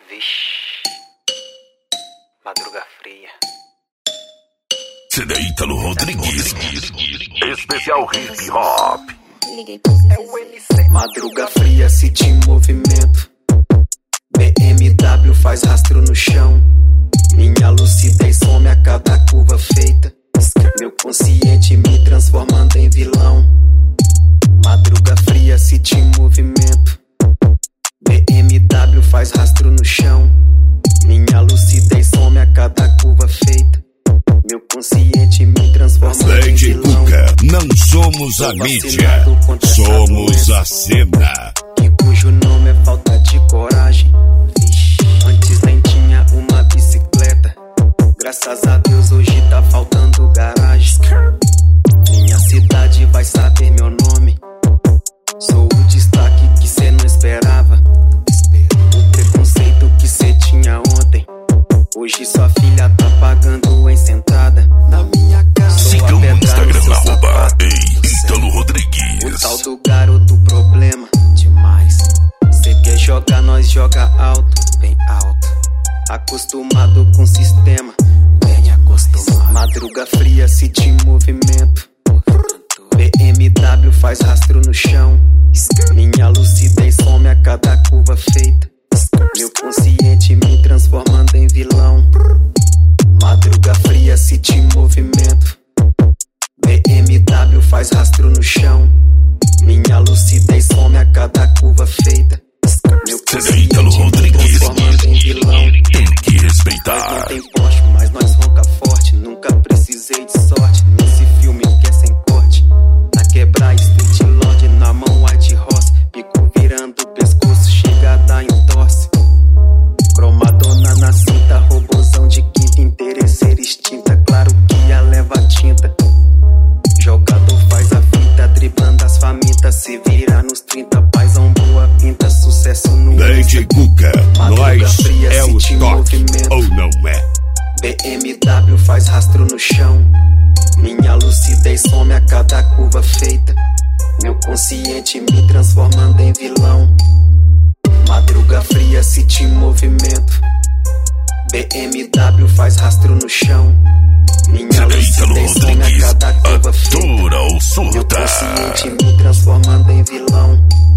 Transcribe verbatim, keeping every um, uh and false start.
Vixe, madruga fria. C D Ítalo Rodrigues, especial hip hop. É o M C. Madruga fria, city em movimento. B M W faz rastro no chão. Minha lucidez some a cada curva feita. Meu consciente me transformando em vilão. Madruga fria, city em movimento. B M W faz rastro no chão. Minha lucidez some a cada curva feita. Meu consciente me transforma em Lady vilão. Cuca, não somos a mídia, somos a cena. Que cujo nome é falta de coragem. Antes nem tinha uma bicicleta. Graças a Deus hoje tá faltando garagem. Minha cidade vai saber meu nome. Sou o destaque que cê não esperava. O preconceito que cê tinha ontem, hoje sua filha tá pagando em sentada. Na minha casa Siga o Instagram, arroba Ítalo Rodrigues. O tal do garoto problema demais. Cê quer jogar, nós joga alto, bem alto. Acostumado com o sistema, bem acostumado. Madruga fria, city em movimento. B M W faz rastro no chão. Minha lucidez some a cada curva feita. Meu consciente me transformando em vilão. Madruga fria, city em movimento. B M W faz rastro no chão. Minha lucidez some a cada curva feita. Meu C D Ítalo Rodrigues, transformando em vilão. tem que Nós não respeitar. tem Porsche, mas nós ronca forte. Nunca precisei de sorte nesse filme que é sem corte. Na quebra street lord, na mão white horse. Bico virando o pescoço, chegada em tosse. Cromadona na cinta, robozão de quinta. Interesseira extinta, claro que a leva tinta. Jogador faz a fita, driblando as famintas. Se vira nos trinta, paizão boa pinta. Sucesso no Lady Cuca, nós fria, é o city em toque, movimento. ou não é? B M W faz rastro no chão. Minha lucidez some a cada curva feita. Meu consciente me transformando em vilão. Madruga fria, city em movimento. B M W faz rastro no chão. Minha C D Ítalo lucidez some a Rodrigues, cada curva feita. atura ou Meu surta? consciente me transformando em vilão.